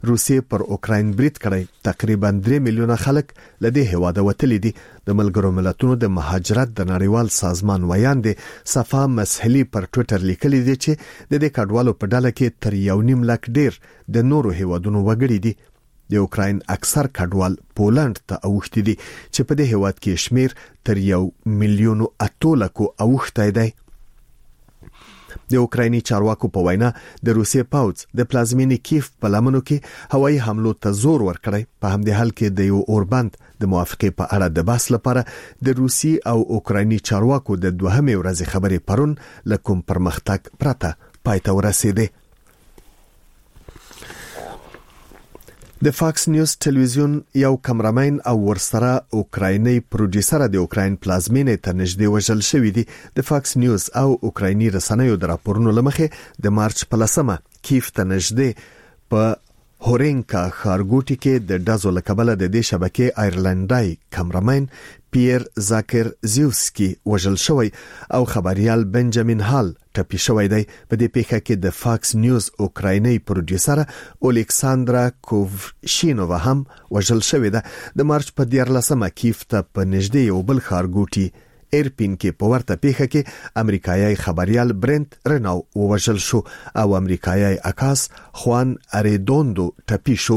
روسیې پر اوکراین برید کړی. تقریبا 3 میلیونه خلک لدې هواده وتلي دي. د ملګرو ملتونو د مهاجرت د نړیوال سازمان ویاند صفا مسحلی پر ټوئیټر لیکلي دي چې د دې کډوالو په ډله کې تر 1.5 لک ډیر د نورو هوادونو وګړي دي. د اوکراین اکثر کډوال پولند ته اوښتي دي چې په دې هواد کې شمیر تر 1.8 میلیون اوښتای دی. د اوکرایني چارواکو په وینا د روسیې پوځ د پلازمینې کیف په لمنو کې هوایي حملو ته زور ورکړی. په همدې حال کې د یو اوربند د موافقې په اړه د بحث لپاره د روسي او اوکرایني چارواکو د دوهمې ورځې خبرې پرون له کوم پرمختګ پرته پای ته ورسېده. د فاکس نیوز ټلویزیون یو کمرمین او ورسره اوکرایني پروډوسر د اوکراین پلازمینې ته نږدې وژل شوی دی. د فاکس نیوز او اوکرایني رسنیو د راپورونو لمخې د مارچ په 10 کیف ته نږدې په هورینکا ښارګوټي کې د ډزو له کبله د دې شبکې آیرلندای کمرمین پیر زاکر زیوسکی وژل شوی او خبريال بنجامین هال ټپي شوی دی. په دې پیښه کې د فاکس نیوز اوکرایني پروډوسر الیکساندرا کووشینووا هم وژل شوی ده. د مارچ په 14 کیف ته په نږدې یو بل ښارګوټي ایرپین کې په ورته پیښه کې امریکایي خبريال برنت رناو وژل شو او امریکایي عکاس خوان اریدوندو ټپي شو.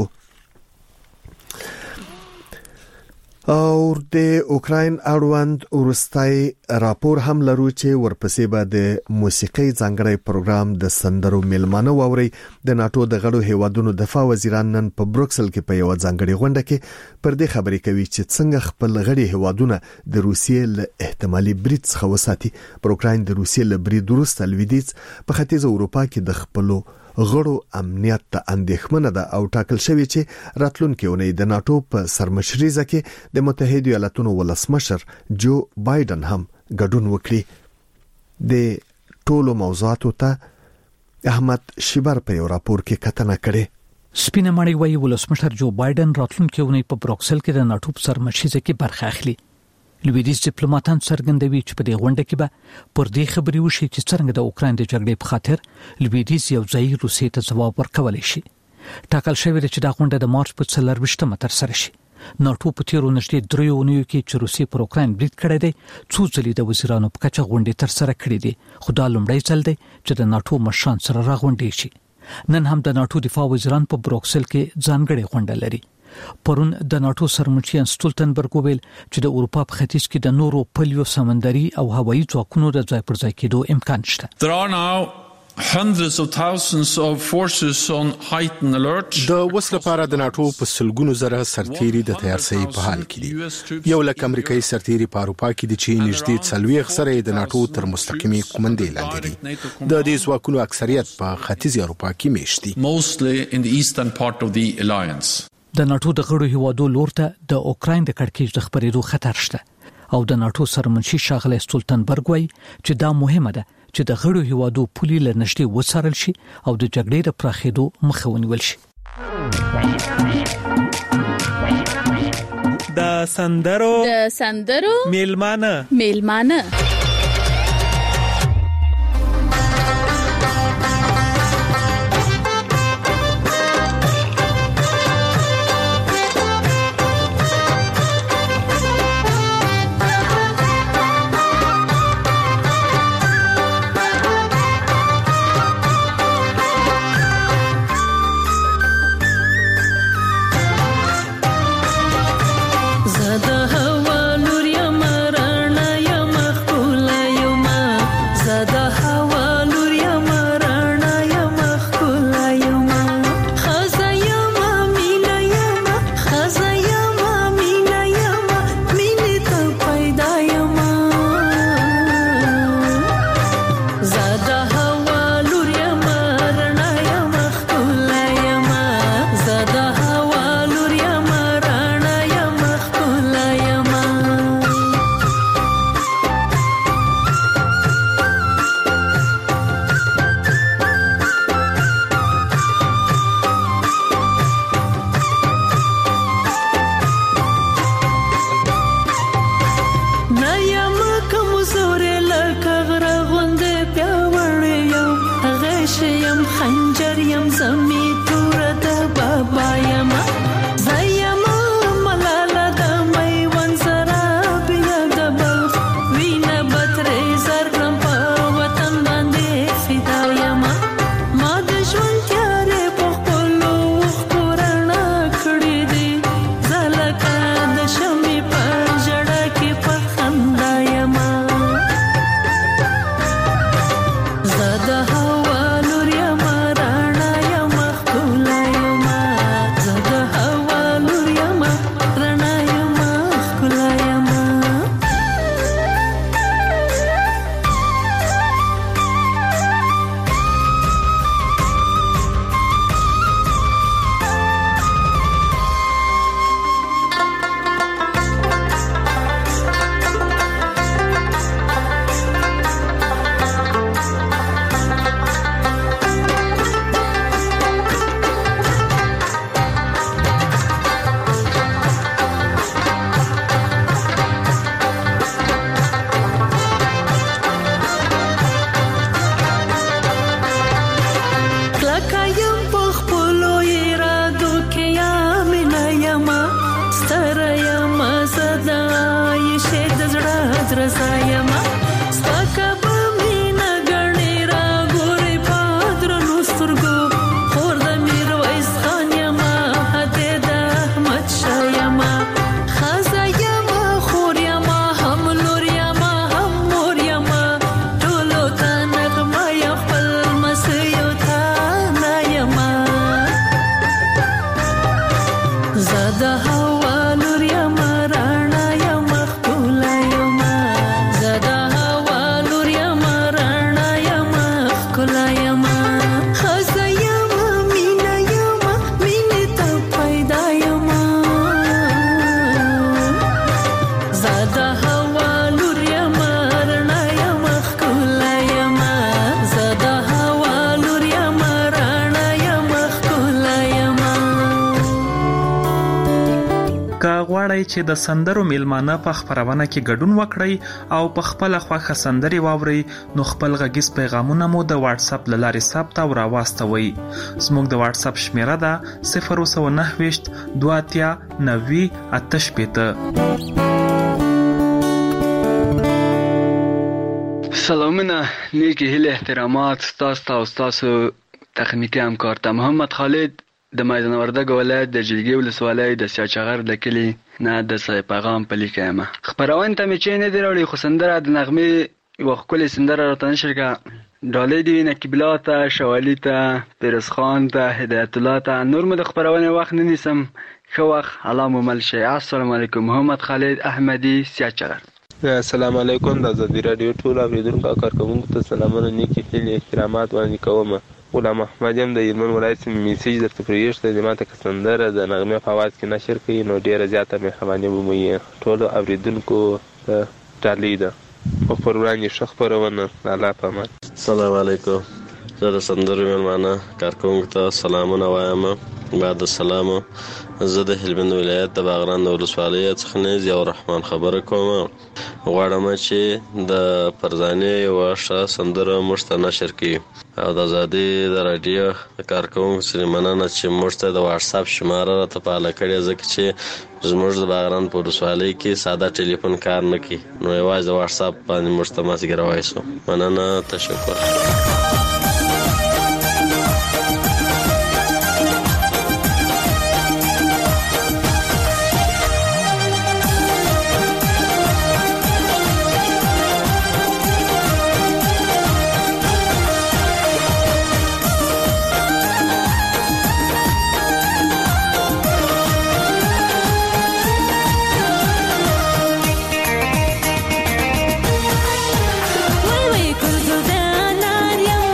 او د اوکراین اړوند ورستای راپور هم لرو چې ورپسې به د موسیقي ځانګړی پروګرام د سندرو میلمانه ووري. د ناتو د غړو هیوادونو دفاع وزیران نن په بروکسل کې په یو ځانګړي غونډه کې پر دې خبرې کوي چې څنګه خپل غړي هیوادونه د روسیې له احتمالي برید څخه وساتي. پر اوکراین د روسیې له برید وروسته لویدیځ په ختیځ اروپا کې د خپلو غړو امنیت ته اندېښمنه ده او ټاکل شوی چې راتلونکي اونۍ د ناتو په سرمشريزه کې د متحده ایالاتونو ولسمشر جو بایدن هم ګډون وکړي. د ټولو موضوعاتو ته احمد شیبر په یو راپور کې کتنه کړې. سپینه مړی وایي ولسمشر جو بایدن راتلونکي اونۍ په بروکسل کې د ناتو په سرمشريزه کې برخه اخلي. لویدیځ ډیپلوماټان څرګندوي چې په دې غونډه کې به پر دې خبرې وشي چې څنګه د اوکراین د جګړې په خاطر لویدیځ یو ځای روسیې ته ځواب ورکولی شي. ټاکل شوی دی چې دا غونډه د مارچ په 24 ترسره شي. ناتو په تیرو نږدې 3 اونیو کې چې روسیې پر اوکراین برید کړی دی څو ځلې د وزیرانو په کچه غونډې ترسره کړې دي، خو دا لومړی ځل دی چې د ناتو مشران سره راغونډې شي. نن هم د ناتو دفاع وزیران په بروکسل کې ځانګړې غونډه لري. پرون د ناتو سرمشریان سټولتنبرګ ویل چې د اروپا په ختیځ کې د نورو پلیو سمندري او هوایي ځواکونو د ځای پر ځای کېدو امکان شته. There are now hundreds of thousands of forces on heightened alert. د وس لپاره د ناتو په سلګونو زره سرتیري د تیارسي په حال کې دي. یو لک امریکایي سرتیري په اروپا کې دي چې نږدې 40 سره د ناتو تر مستقیمي کومندې لاندې دي. د دې ځواکونو اکثریت په ختیځ اروپا کې میشت دي. Mostly in the eastern part of the alliance. د ناتو د غړو هیوادو لور ته د اوکراین د کړکېچ د خبرېدو خطر شته او د ناتو سرمنشي ښاغلی سټولتنبرګ وایي چې دا مهمه ده چې د غړو هیوادو پولي له نږدې وڅارل شي او د جګړې د پراخېدو مخه ونیول شي. د سندرو میلمانه زده هوا لور یم رڼا یم خپل خزایما سپکه به مینه ګڼې راګورې په درنو سترګو خور د میرویس خان یما هدې د احمد شاه یما خزایما خور یما هم لور یما هم مور یما ټولو ته نغمه یا خپل مسیو ته نه یما زه د هوا لور یما راڼه یما ښکلا یما زه د هوا لور یما راڼه یما ښکلا یما ښځه یما مینه یما مینې ته پیدا یما زه د هوا لور یما راڼه یما ښکلا یما زه د هوا لور یما راڼه یما ښکلا یما که غواړئ چې د سندرو میلمانه په خپرونه کې ګډون وکړئ او په خپله خوښه سندرې واورئ نو خپل غږیز پیغامونه مو د واتس اپ له لارې ثبت او راواستوئ. زموږ د واتس اپ شمیره ده 029 28 90 88. سلامونه، نیکی هیله احترامات ستاسو ته او ستاسو تخنیکي همکار ته. محمد خالد د میدان وردګ ولایت د جلګې ولسوالۍ د سیاچغر د کلي نه د سای پیغام په لیکه یم. خپرونې ته مې چې نه دی راوړی خو سندره د نغمې یوه ښکلې سندره راته نشر کړه. ډالۍ دې وي نقیب الله ته، شوالي ته، پیرز خان ته، هدایت الله ته. نور مو د خپرونې وخت نه نیسم. ښه وخت، الله مو مل شي. السلام علیکم. محمد خالد احمدي، سیاچغر. السلام علیکم. د ازادي راډیو ټول اوریدونکو او کارکوونکو ته سلامونه، نیکې هیلې احترامات وړاندې کوم. غلام احمد یم د هلمند ولایت میسج درته پرېږدي. د ماته که سندره د نغمې په اواز کې نشر کړي نو ډېره زیاته مهرباني به مو وي. ټولو اوریدونکو ته ډالۍ ده او پر وړاندې ښه خپرونه. د الله په امان. السلام علیکم. زه د سندرو میلمانه کارکوونکو ته سلامونه وایم. بعد السلام، زه د هلمند ولایت د باغران د ولسوالۍ څخه نیز یو رحمان خبره کوم. غواړم چې د پرزانې یوه ښه سندره موږ ته نشر کړي او د ازادي د راډیو کارکوونکو سره مننه چې موږ ته د واتس اپ شماره راته فعاله کړې، ځکه چې زموږ د باغران په ولسوالۍ کې ساده ټلیفون کار نه کوي نو یوازې د واتس اپ باندې موږ ته مازدیګروای شو. مننه، تشکر. وای وای کردو د نار یم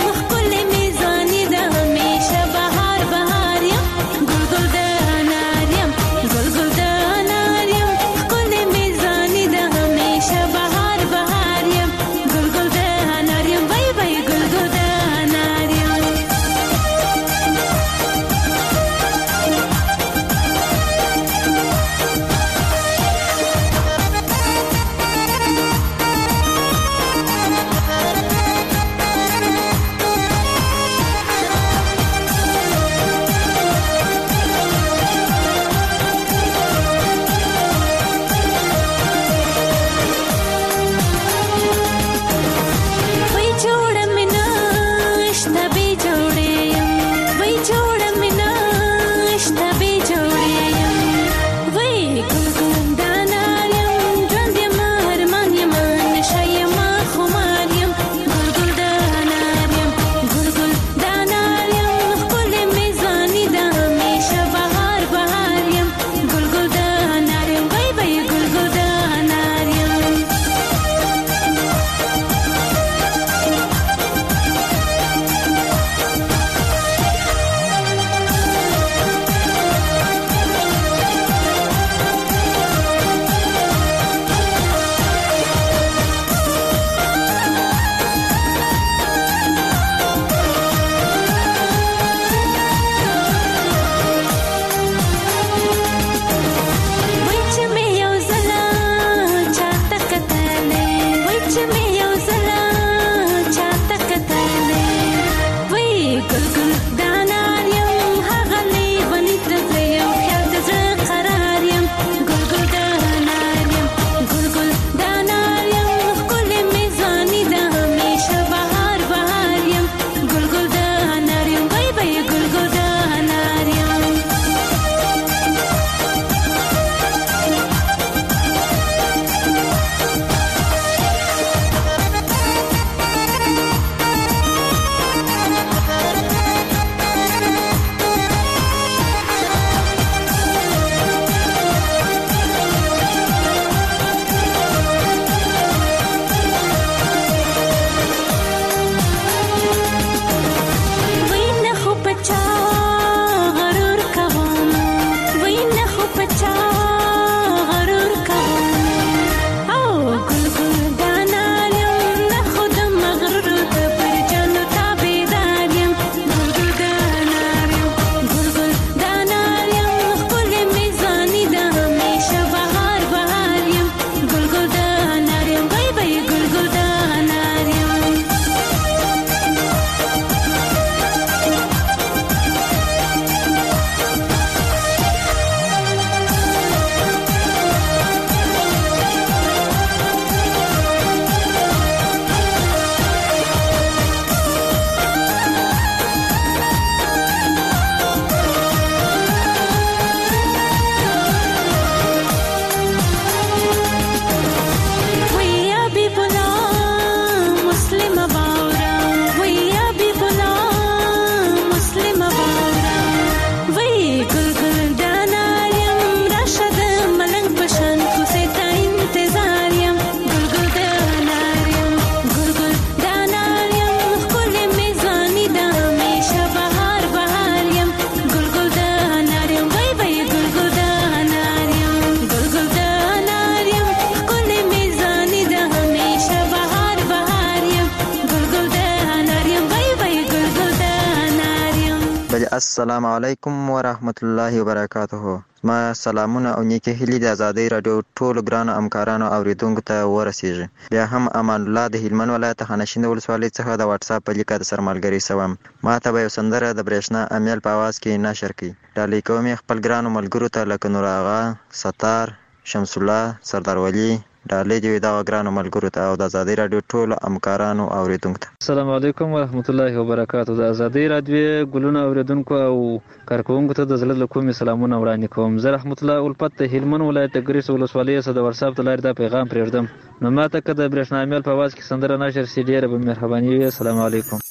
السلام علیکم ورحمت الله وبرکاته. ما سلامونه او نیکی هیلې د آزادۍ رادیو ټولو ګرانو همکارانو اوریدونکو ته ورسیږي. بیا هم امان الله د هلمند ولایت خانشین ولسوالۍ څخه د واتس اپ په لیکه د سرمالګری سوم. ما ته به یو سندره د برېښنا امیل په आवाज کې نشر کړي. ډالۍ کوم خپل ګرانو ملګرو ته لکه نور آغا، ستار، شمس الله، سردار ولی. ډالۍ دی دا ګرانو ملګرو ته او د آزادۍ رادیو ټولو همکارانو اوریدونکو ته. السلام علیکم ورحمت الله وبرکاته. د آزادۍ رادیو ګلونه اوریدونکو او کارکونکو ته د زړه له کومې سلامونه وړاندې کوم. زه رحمت الله الفت د هلمند ولایت د ګریس ولسوالۍ څخه د واتس اپ د لارې دا پیغام پرېږدم. نو ماته که د برېښنا امیل په आवाज کې سندره نشر سي ډېره به مهرباني وي. السلام علیکم.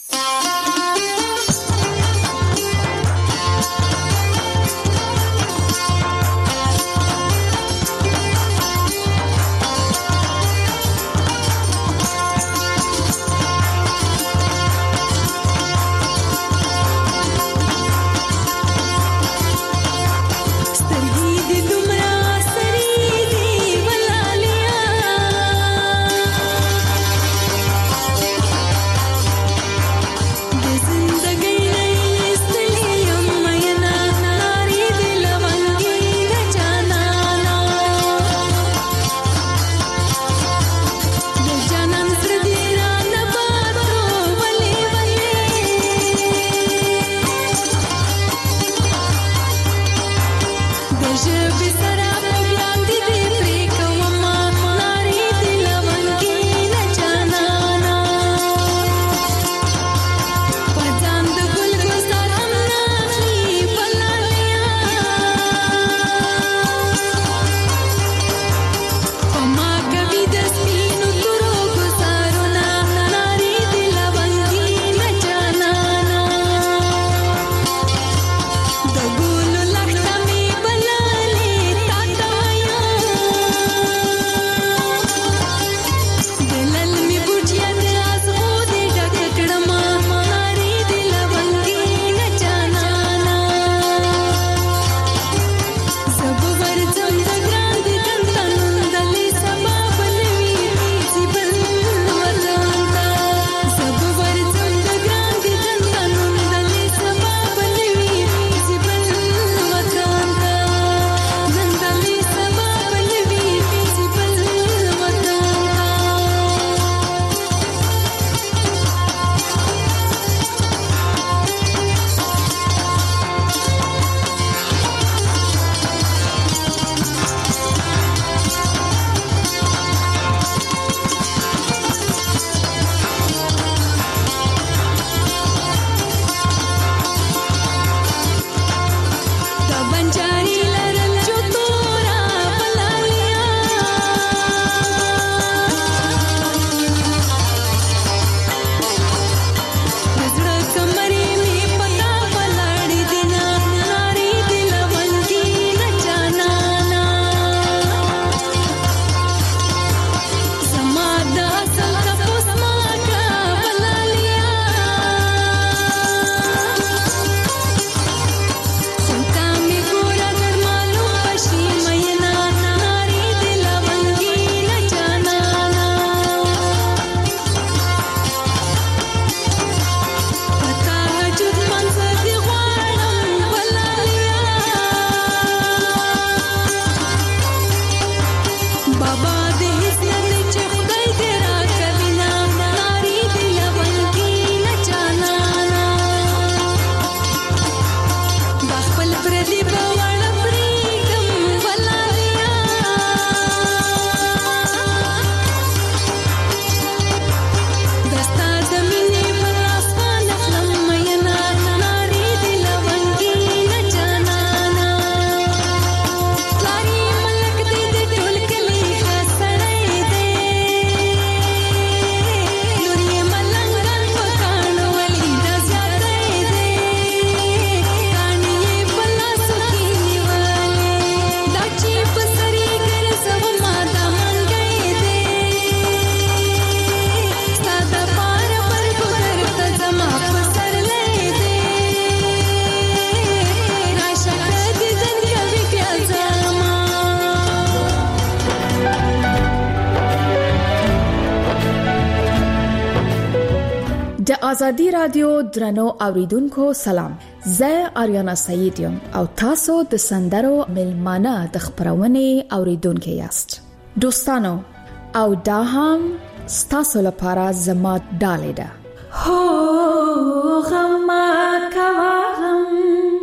د آزادی رادیو درنو اوریدونکو سلام. زه آریانا سعید یم او تاسو د سندرو ملمانه د خبرونې اوریدونکو یاست. دوستانو او دا هم ستاسو لپاره زما ډالۍ ده. هو غم کوارم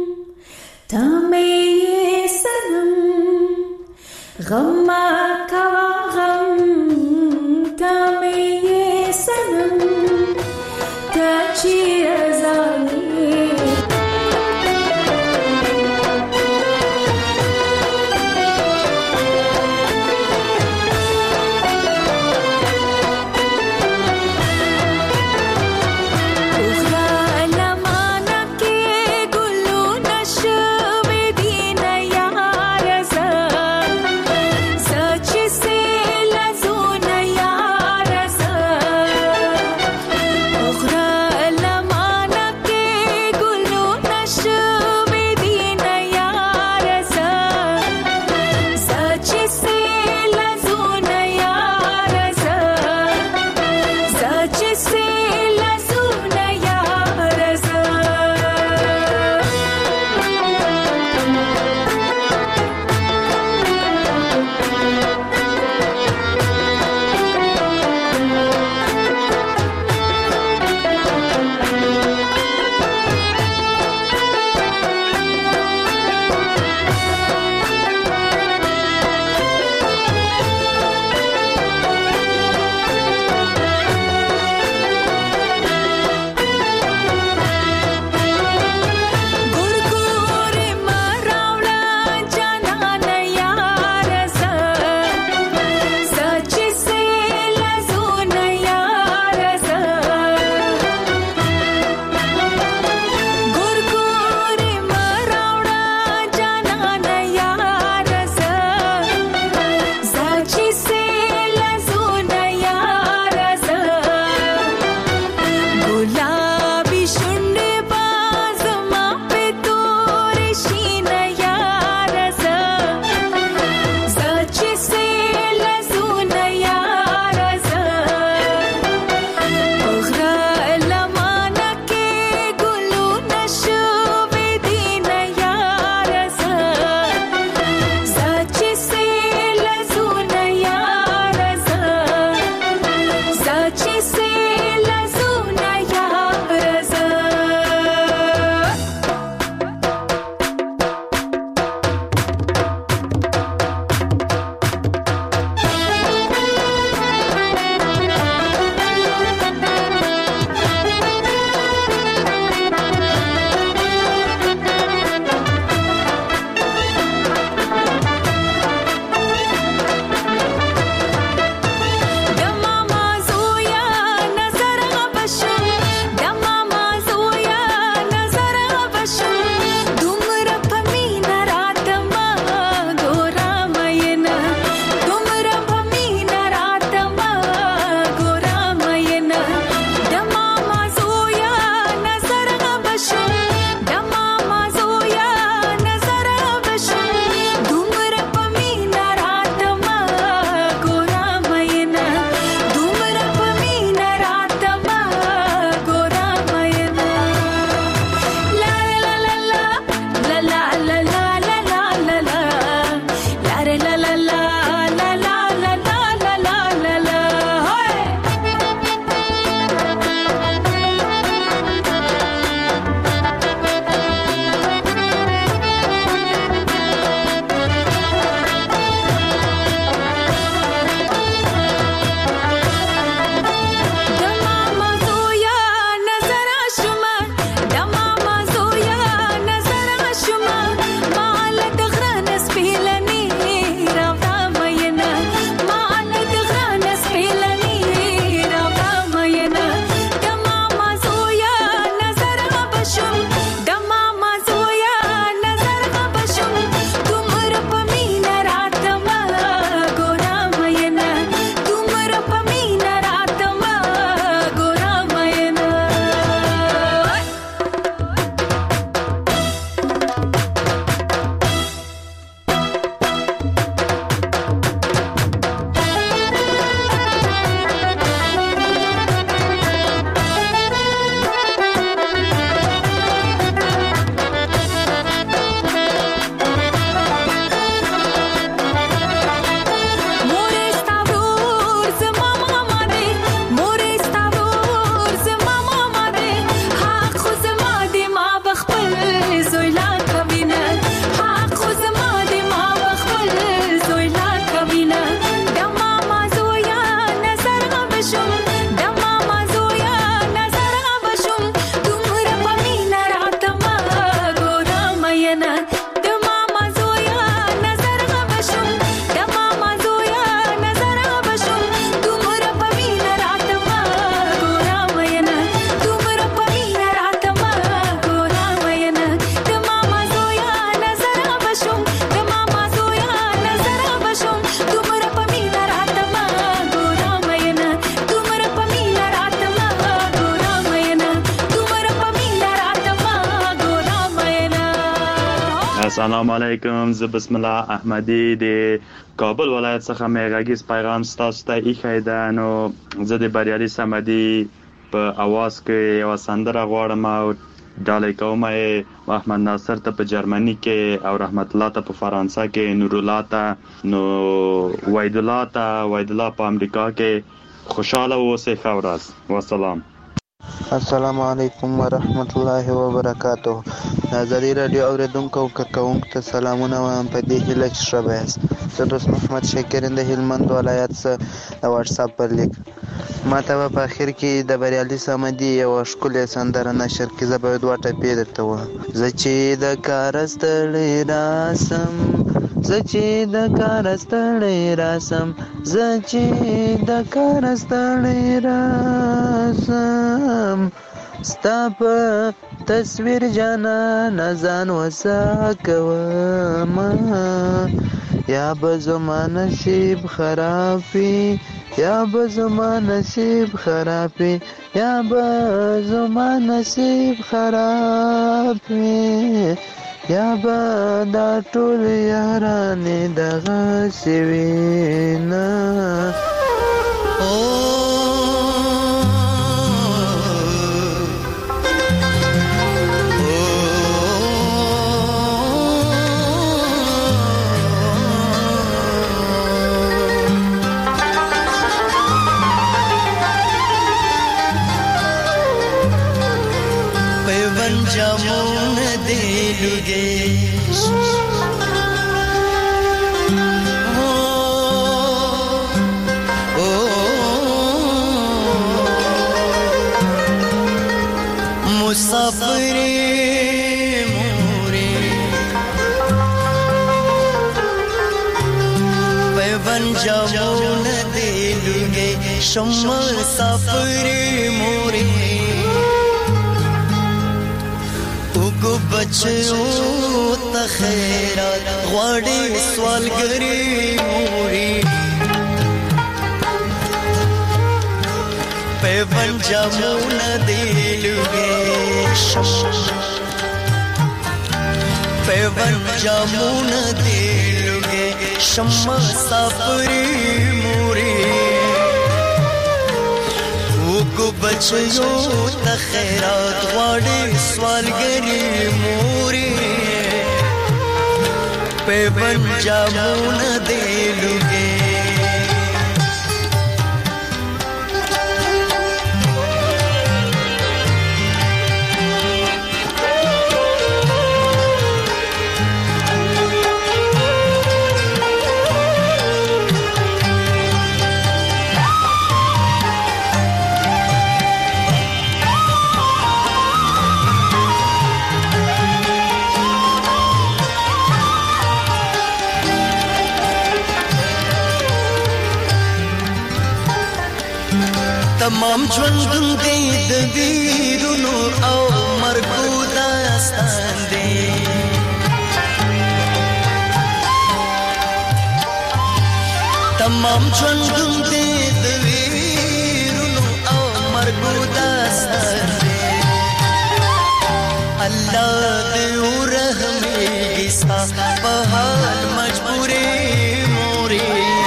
تمه سنم غم کوارم تمه سنم تچی ازالی such السلام علیکم. زه بسم الله احمدی د کابل ولایت څخه میغاګیز پیغام ستاسو ته ایښی ده. نو زه د بریالي صمدي په اواز کې یو سندره غواړم او ډالۍ کوم یې محمد ناصر ته په جرمني کې او رحمت الله ته په فرانسه کې، نور الله ته، نو وحید الله په امریکا کې. خوشاله اوسئ. ښه ورځ. والسلام. السلام علیکم ورحمت الله وبرکاته. آزادی رادیو اوریدونکو او کارکونکو ته سلامونه وایم په دې هیله چې ښه یاست. زه دوست محمد شاکرین د هلمند ولایت څخه د واتس اپ پر لیک ما ته په اخر کې د بریالي صمدي یو ښکلې سندره نشر کې زه به دوه ټپې درته وایم. زه چې د کار ستړی راسم، زه چې د کار ستړی راسم، زه چې د کار ستړی راسم، ستا په تصویر جانان ځان وسا کوم، یا به زما نصیب خراب وي، یا به زما نصیب خراب وي، یا به زما نصیب خراب وي، یا به دا ټول یارانې دغسې وي نه. شما سافری موری وګو بچو ته خیرات غواړي سوالګری موري په پنجابونه دی لګي په پنجابونه دی لګي شما سافری موري وګو بچو ته خیرات غواړي سوالګری موري په پنجابونه دی لګي. تمام ژوندون دی د ویرونو او مرګو داستان دی، تمام ژوندون دی د ویرونو او مرګو داستان دی. الله دې ورحمېږي ستا په حال مجبورې مورې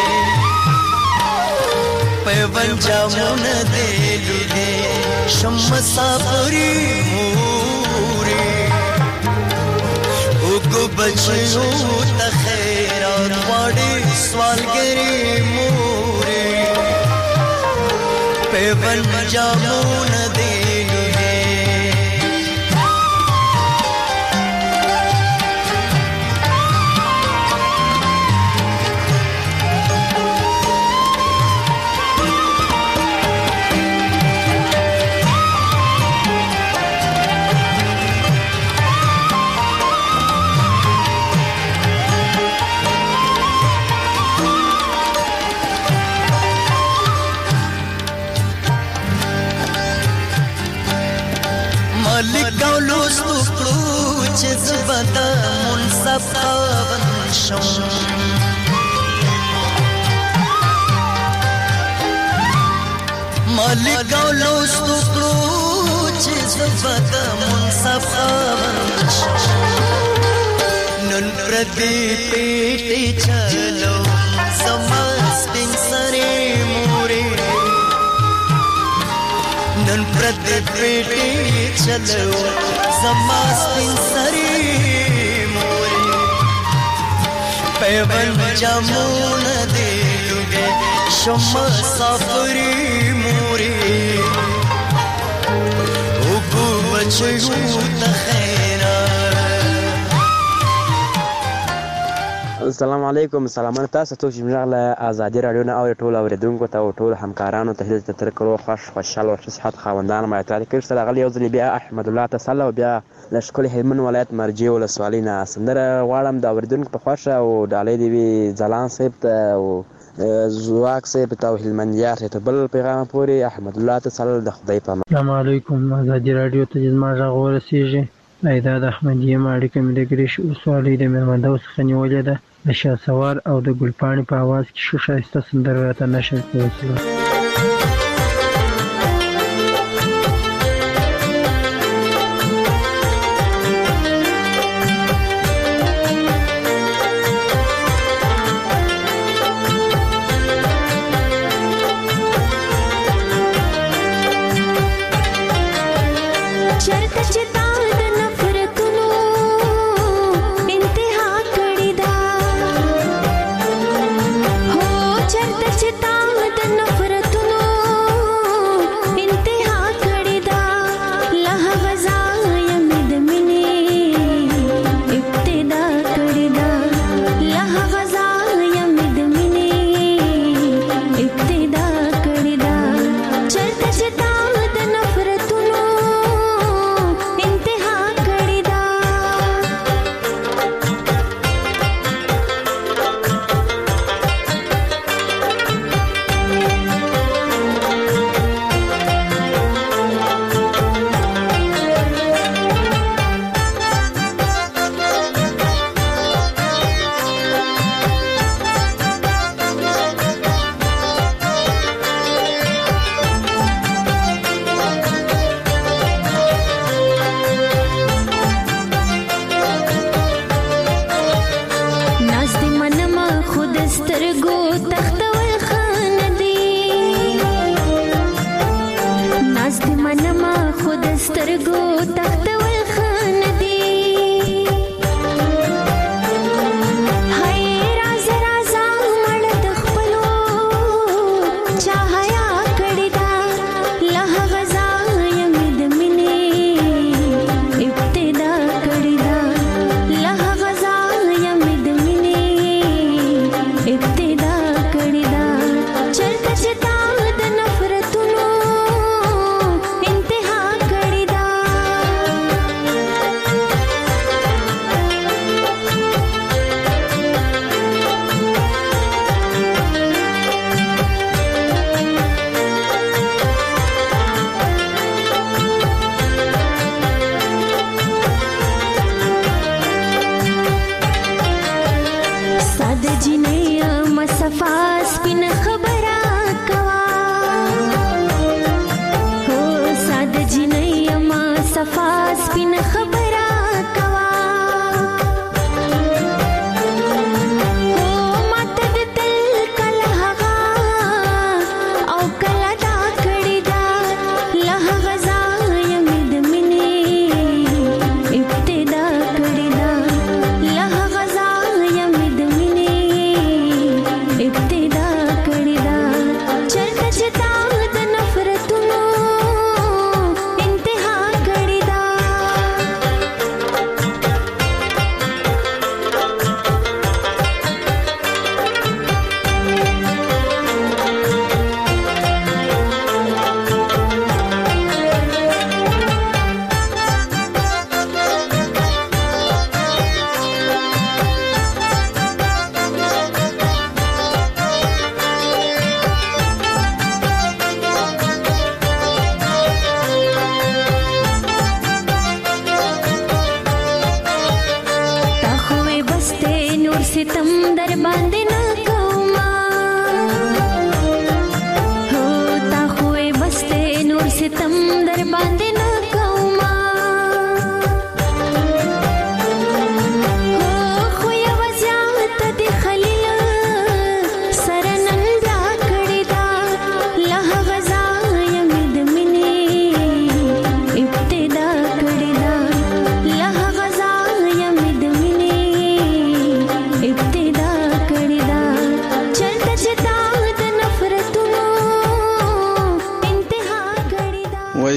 پنجابونه دی لګي شم سافری موري وګو بچو ته خیرات غواړي سوالګری موري په پنجابونه دی لګاولو ستورو چې زبدا منصف خاون شم لګاولو ستورو چې زبدا منصف خاون شم نو نن پردی پیټی چلو زما سپین سره مورې نن پردی پیټی چلو زما سپین سره مورې پیوند جامون دې لګې شم سفری مورې او کو بچو ته خیره. السلام علیکم. سلامونه تاسو ته چې موږ له ازادي رادیو نه او ټول اوریدونکو ته او ټول همکارانو ته هیله تر کړو خوشحال او صحت خاوندان ما ته کړ سره غلی یو ځل بیا احمد الله تعالی او بیا لشکل هلمند ولایت مرجع ولسوالۍ نه سندره غواړم د اوریدونکو په خوښه او ډالۍ دی ځلان صاحب ته او زواک صاحب ته او هلمندیار ته بل پیغام پورې احمد الله تعالی د خدای په امان. السلام علیکم. ازادي رادیو ته زما غږ ورسیږي. ایداد احمدیه اړیکه مې د ګریش ولسوالۍ د میرمندو څخه نیولې ده. د شاسوار او د ګلپاڼې په आवाज کې ښه ښایسته سندره راته نشر کوي.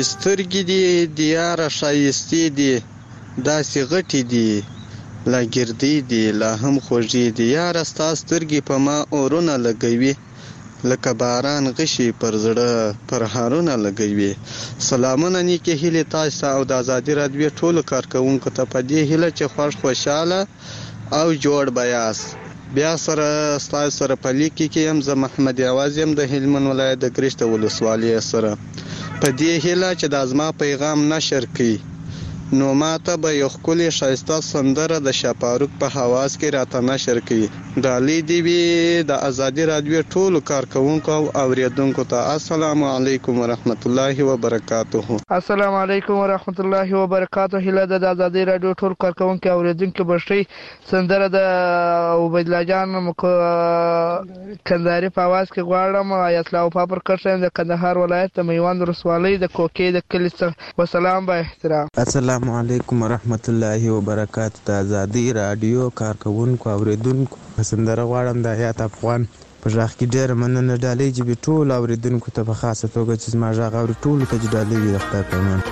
سترګې دي د یاره ښایستې دي داسې غټې دي لا ګردې دي لا هم خوږې دي یاره ستا سترګې په ما اورونه لګوي لکه باران غشي پر زړه پر هارونه لګوي. سلامونه نیکې هیلې تاسو ته او د ازادي راډیو ټولو کارکوونکو ته په دې هیله چې خوشحاله او جوړ به یاست. بیا سره ستاسو سره په لیکي کې یم زه محمد یوازې یم د هلمند ولایت د ګرشت ولسوالۍ سره په دې هیله چې د ازما پیغام نشر کړي نو ماته به یو ښکلې ښایسته سندره د شاپاروک په حواس کې راته نشر کړي. ډالۍ دې وي د ازادي راډیو ټولو کارکوونکو او اوریدونکو ته. السلام علیکم ورحمت الله وبرکاته. السلام علیکم ورحمت الله وبرکاته. هیله ده د ازادي راډیو ټول کارکوونکو او اوریدونکو بشي سندره د عبید الله جان کندهاري په आवाज کې غواړم. اسلام پاپر کرشن د کندهار ولایت د میوند ولسوالۍ د کوکې د کلی څخه. وسلام با احترام. السلام علیکم ورحمت الله وبرکاته. د ازادي راډیو کارکوونکو او اوریدونکو سندره غواړم د حیات افغان په ژغ کې ډېره مننه. ډالۍ جبې ټول اوریدونکو ته په خاصه توګه چې زما ژغ اوري ټولو ته چې ډالۍ وي د خدای په امان.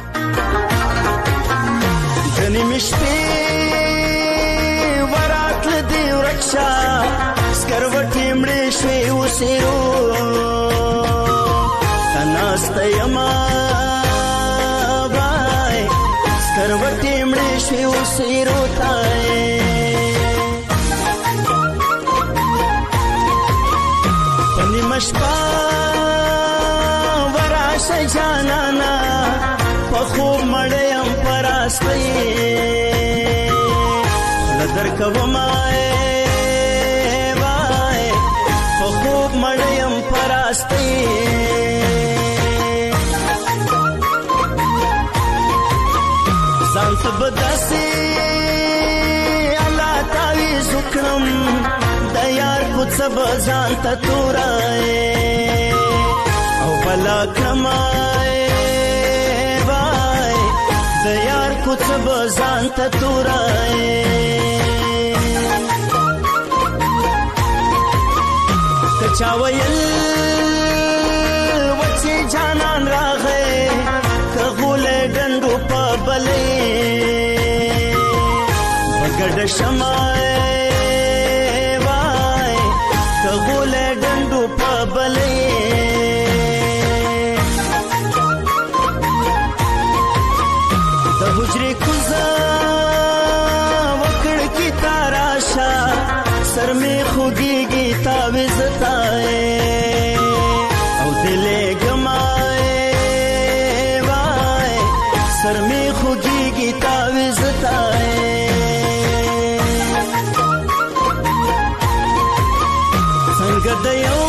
ځنې مې شپې وراتله دې ورک شه سکروټې مړې شوې اوسېرو ته ناسته یمه وای سکروټې مړې شوې اوسېرو ته مشپا وراشه جانانا پخوب مړیم پراستی لدر کومای وای پخوب مړیم پراستی ځان ته بداسي الله تعالی زکرم د یار کوڅ بزان ته تورای او بلا کمای وای د یار کوڅ بزان ته تورای کچا ویل وچی جانان راغې کغول ډندو په بلې بغډ شمای کغول ډندو په بلې د حجرې کوزه وکړ کی تاراشا سر می خوږیږي تعویذ تای او دلې ګمای وای سر می خوږیږي تعویذ تای څنګه د یو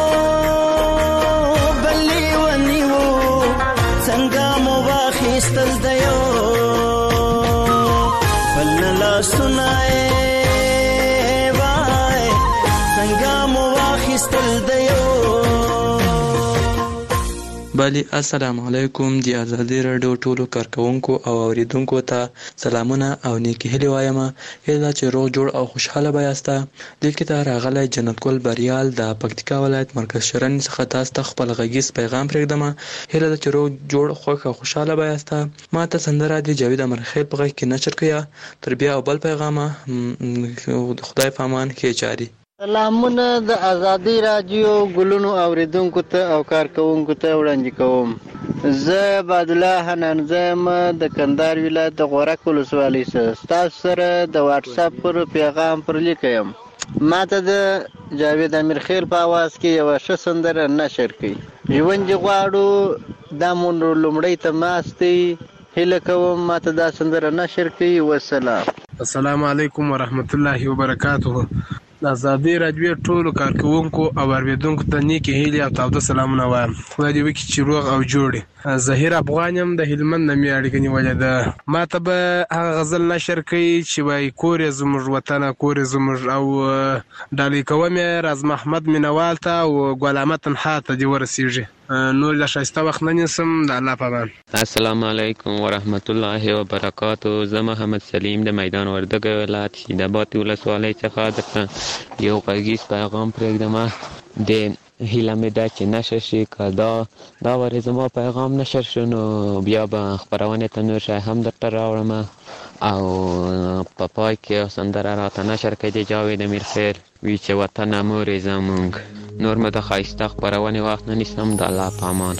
بلې ونیو څنګه مو واخیستل د یو بل لا سنای وای څنګه مو واخیستل د یو. بلی السلام علیکم. د ازادي راډیو ټولو کارکوونکو او اوریدونکو ته سلامونه او نیکی هیلې وایم. هیله چې روغ جوړ او خوشحاله به یاست. لیکې ته راغلی جنت ګل بریال د پکتیکا ولایت مرکز شرن څخه تاسو ته خپل غږیز پیغام پرېږدم. هیله ده چې روغ جوړ خوښ او خوشحاله به یاست. ما ته سندره د جاوید امرخیل په غږ کې نشر کړه. تر بیا او بل پیغامه خدای په امان کې جاری. سلامونه د ازادي راډیو ګلونو اوریدونکو ته او کارکوونکو ته وړاندې کوم. زه عبدالله حنان زم د کندهار ولایت د غورک ولسوالۍ څخه تاسو سره د واتس اپ پر پیغام پر لیکم. ماته د جاوید امیرخیل په आवाज کې یو ښه سندره نشر کړي. ژوند غواړو دا مونږ لومړی ته ماستي هیله کوم ماته دا سندره نشر کړي. والسلام. السلام علیکم ورحمت الله وبرکاته. د ازادي راډیو ټولو کارکوونکو او اوریدونکو ته نیکې هیلې او تاوده سلامونه وایم. خدای دې وکړي چې روغ او جوړ. ظهیر افغان یم د هلمند نه مې اړیکه نیولې ده. ما ته به هغه غزل نشر کوي چې وایي کور یې زموږ وطنه کور یې زموږ او ډالۍ کوم یې راز محمد مینوال ته او ګل احمد تنها ته دې ورسیږي. نور له ښایسته وخت نه نیسم. د الله په امان. السلام علیکم ورحمت الله وبرکاته. زه محمد سلیم د میدان وردګ ولایت شیداباد ولسوالۍ څخه درته یو غږیز پیغام پرېږدم. د هیله مې ده چې نشر شي. که دا ورې زما پیغام نشر شو نو بیا به خپرونې ته نور شی هم درته راوړم او په پای کې سندره راته نشر کړي جاوید امیرخیل وی چې وطن مورې زمونږ. نور مې د ښایسته خپرونې وخت نه نیسم. د الله په امان.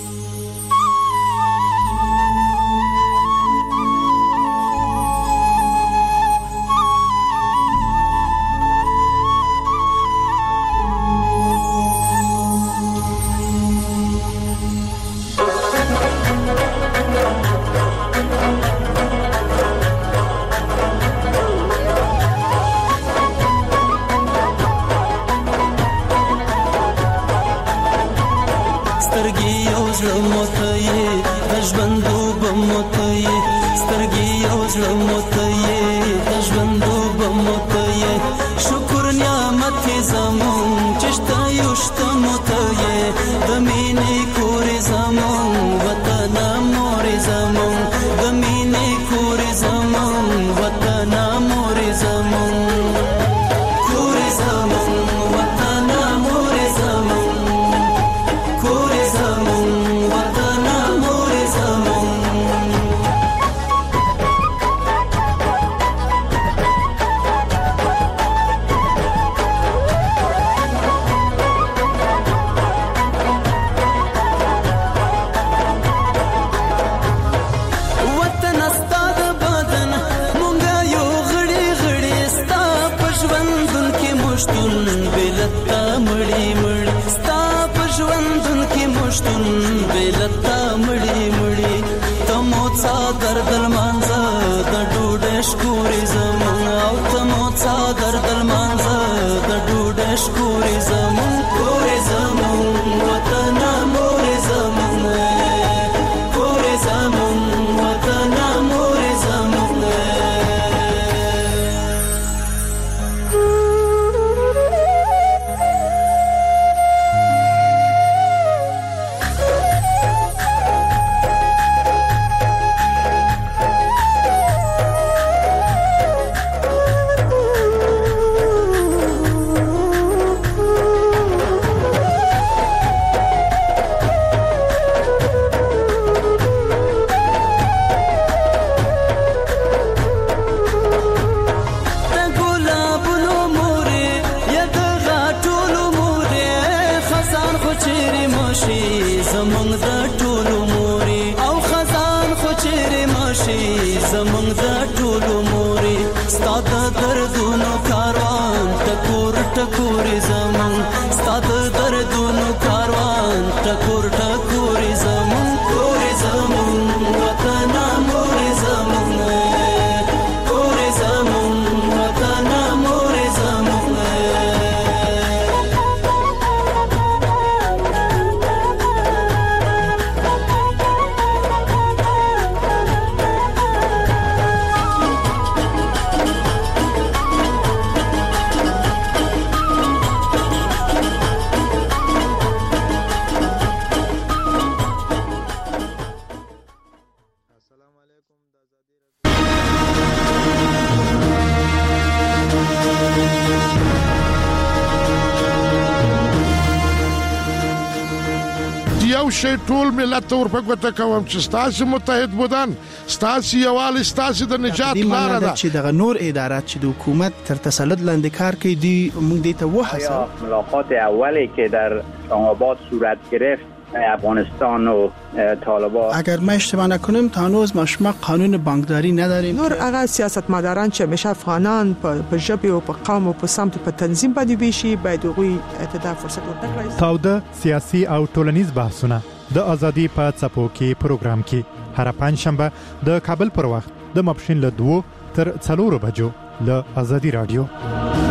شي ټول ملت ته ورپګوته کوم چې ستاسو متحد بودن ستاسو یوال ستاسو د نجات لار ده چې د نور ادارات چې د حکومت تر تسلط لاندې کار کوي دی موږ دې ته وحسه ملاقات اولی که در اسلام‌آباد صورت گرفت افغانستان و طالبان اگر ما اشتباه نکنم تا هنوز ما قانون بانکداری نداریم. نور هغه سیاستمداران چې همیشه افغانان په ژبه او په قوم او په سمت په تنظیم باندې ویشي باید هغوی ته فرصت ورکړي. تاوده سیاسي او ټولنیز بحثونه د ازادي په څپو کې پروګرام کې هر پنځشنبه د کابل پر وخت د ماپښین له 2 تر 4 بجو له ازادي رادیو.